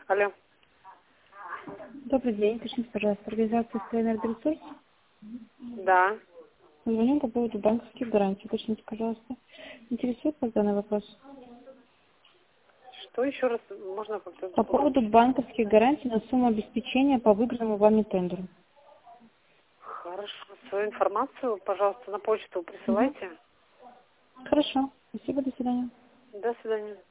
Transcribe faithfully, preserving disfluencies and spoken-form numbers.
Алло. Добрый день, уточните, пожалуйста, организация «Энергоресурс». Да. Звоню по поводу банковских гарантий. Уточните, пожалуйста, интересует вас данный вопрос? Что еще раз можно как-то... По поводу банковских гарантий на сумму обеспечения по выигранному вами тендеру. Хорошо. Свою информацию, пожалуйста, на почту Угу. присылайте. Хорошо. Спасибо, до свидания. До свидания.